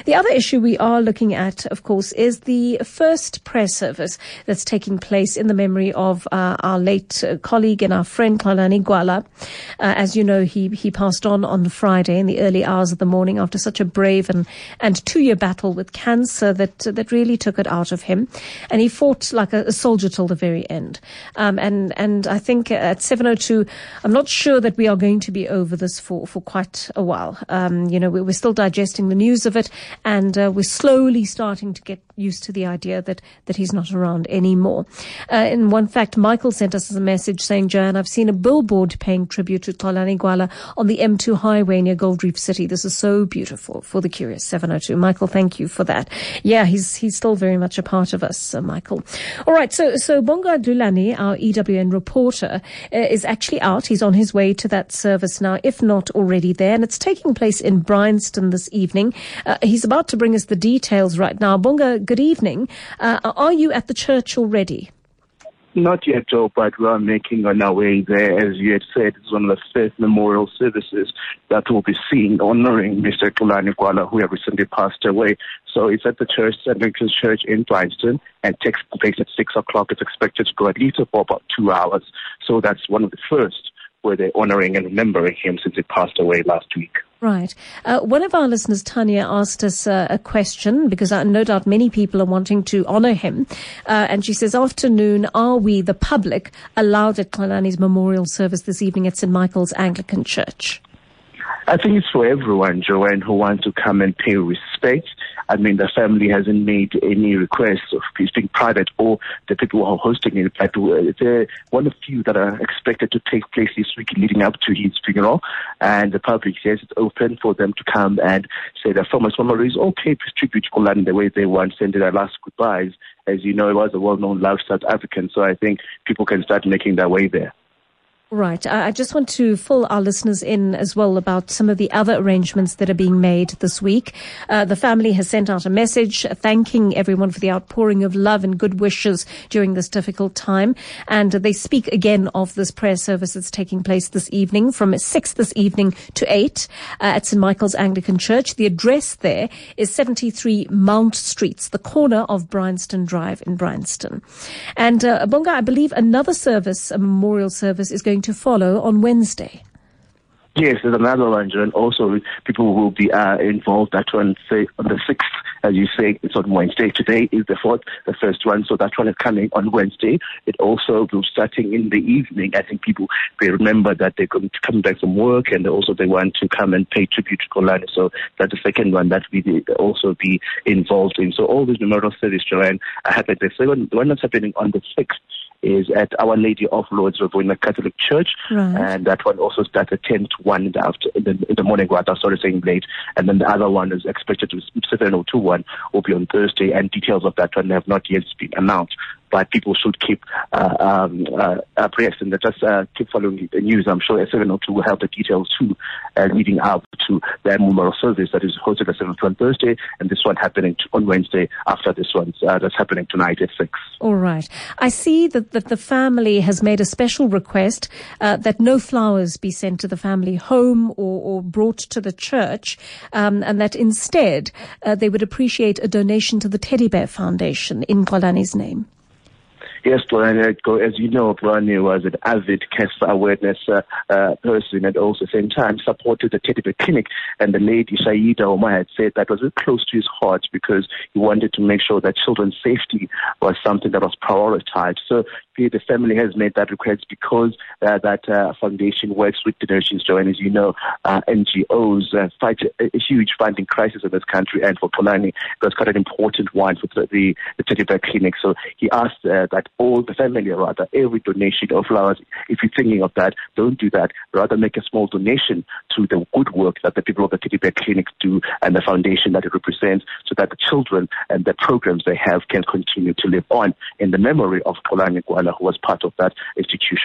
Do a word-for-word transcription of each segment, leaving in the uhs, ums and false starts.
The other issue we are looking at, of course, is the first prayer service that's taking place in the memory of uh, our late uh, colleague and our friend Xolani Gwala. Uh, as you know, he he passed on on Friday in the early hours of the morning after such a brave and, and two-year battle with cancer that uh, that really took it out of him. And he fought like a, a soldier till the very end. Um, and, and I think at seven oh two, I'm not sure that we are going to be over this for, for quite a while. Um, you know, we're still digesting the news of it, and uh, we're slowly starting to get used to the idea that, that he's not around anymore. Uh, in one fact, Michael sent us a message saying, Joanne, I've seen a billboard paying tribute to Xolani Gwala on the M two highway near Gold Reef City. This is so beautiful for the curious. seven oh two. Michael, thank you for that. Yeah, he's he's still very much a part of us, uh, Michael. All right, so so Bonga Dulani, our E W N reporter, uh, is actually out. He's on his way to that service now, if not already there, and it's taking place in Bryanston this evening. Uh, he's about to bring us the details right now. Bonga, good evening. Uh, are you at the church already? Not yet, Joe, but we are making on our way there. As you had said, it's one of the first memorial services that will be seen honoring Mister Xolani Gwala, who have recently passed away. So it's at the church, Saint Vincent's Church in Bryanston, and takes place at six o'clock. It's expected to go at least for about two hours. So that's one of the first where they're honoring and remembering him since he passed away last week. Right. Uh, one of our listeners, Tanya, asked us uh, a question, because I no doubt many people are wanting to honour him. Uh, and she says, afternoon, are we, the public, allowed at Xolani's memorial service this evening at Saint Michael's Anglican Church? I think it's for everyone, Joanne, who wants to come and pay respect. I mean, the family hasn't made any requests of being private, or the people who are hosting it, but they're one of few that are expected to take place this week leading up to his funeral. And the public says it's open for them to come and say their famous memories, or pay tribute to Xolani the way they want, send their last goodbyes. As you know, he was a well-known Love South African, so I think people can start making their way there. Right. I just want to fill our listeners in as well about some of the other arrangements that are being made this week. Uh, the family has sent out a message thanking everyone for the outpouring of love and good wishes during this difficult time. And they speak again of this prayer service that's taking place this evening from six this evening to eight uh, at Saint Michael's Anglican Church. The address there is seventy-three Mount Streets, the corner of Bryanston Drive in Bryanston. And uh, Bonga, I believe another service, a memorial service, is going to follow on Wednesday. Yes, there's another one, and also people will be uh, involved. That one, say, on the sixth, as you say, it's on Wednesday. Today is the fourth, the first one, so that one is coming on Wednesday. It also will starting in the evening. I think people, they remember that they're going to come back from work, and also they want to come and pay tribute to Xolani. So that's the second one that we also be involved in. So all these memorial services, Joanne, are happening. The second one that's happening on the sixth is at Our Lady of Lourdes Rivonia Catholic Church, right. And that one also starts at ten to one in the, after, in the, in the morning, rather, sorry, saying late, and then the other one is expected to seven oh two one will be on Thursday, and details of that one have not yet been announced. But people should keep uh, um, uh, abreast and just uh, keep following the news. I'm sure S seven oh two will have the details too, uh, leading up to the memorial service that is hosted at seven on Thursday, and this one happening on Wednesday after this one uh, that's happening tonight at six. All right. I see that, that the family has made a special request uh, that no flowers be sent to the family home or, or brought to the church, um, and that instead uh, they would appreciate a donation to the Teddy Bear Foundation in Xolani's name. Yes, as you know, Xolani was an avid cancer awareness uh, uh, person, and also at the same time supported the Teddy Bear Clinic. And the lady Shaida Omar had said that was very close to his heart, because he wanted to make sure that children's safety was something that was prioritized. So the family has made that request because uh, that uh, foundation works with donations, Joanne. As you know, uh, N G Os uh, fight a, a huge funding crisis in this country, and for Xolani, it was quite an important one for the, the, the Teddy Bear Clinic. So he asked uh, that all the family, rather, every donation of flowers, if you're thinking of that, don't do that. Rather, make a small donation to the good work that the people of the Teddy Bear Clinic do and the foundation that it represents, so that the children and the programs they have can continue to live on in the memory of Xolani Gwala, who was part of that institution.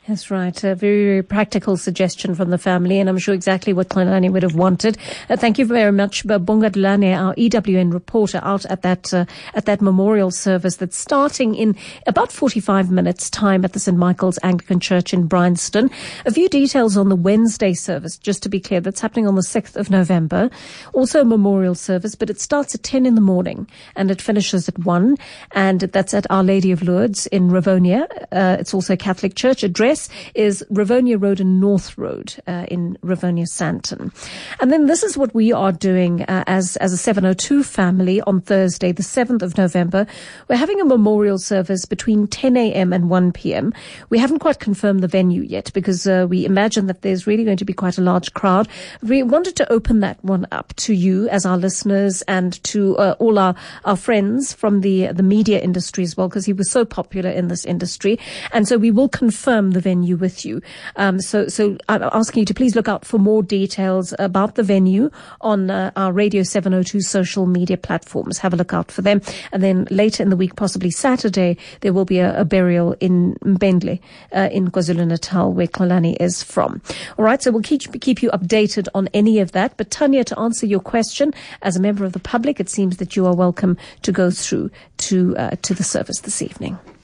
That's right. A very, very practical suggestion from the family, and I'm sure exactly what Xolani would have wanted. Uh, thank you very much, Bonga Dlane, our E W N reporter, out at that uh, at that memorial service that's starting in about forty-five minutes' time at the Saint Michael's Anglican Church in Bryanston. A few details on the Wednesday service, just to be clear, that's happening on the sixth of November. Also a memorial service, but it starts at ten in the morning and it finishes at one, and that's at Our Lady of Lourdes in Rivonia. Uh, it's also a Catholic church. Address is Rivonia Road and North Road uh, in Rivonia Santon. And then this is what we are doing uh, as, as a seven oh two family on Thursday, the seventh of November. We're having a memorial service between ten a.m. and one p.m. We haven't quite confirmed the venue yet because uh, we imagine that there's really going to be quite a large crowd. We wanted to open that one up to you as our listeners and to uh, all our, our friends from the, the media industry as well, because he was so popular in this industry. And so we will confirm the venue with you. Um, so, so I'm asking you to please look out for more details about the venue on uh, our Radio seven oh two social media platforms. Have a look out for them. And then later in the week, possibly Saturday, there will be a, a burial in Mbendle, uh, in KwaZulu-Natal, where Xolani is from. All right. So we'll keep, keep you updated on any of that. But Tanya, to answer your question, as a member of the public, it seems that you are welcome to go through to, uh, to the service this evening.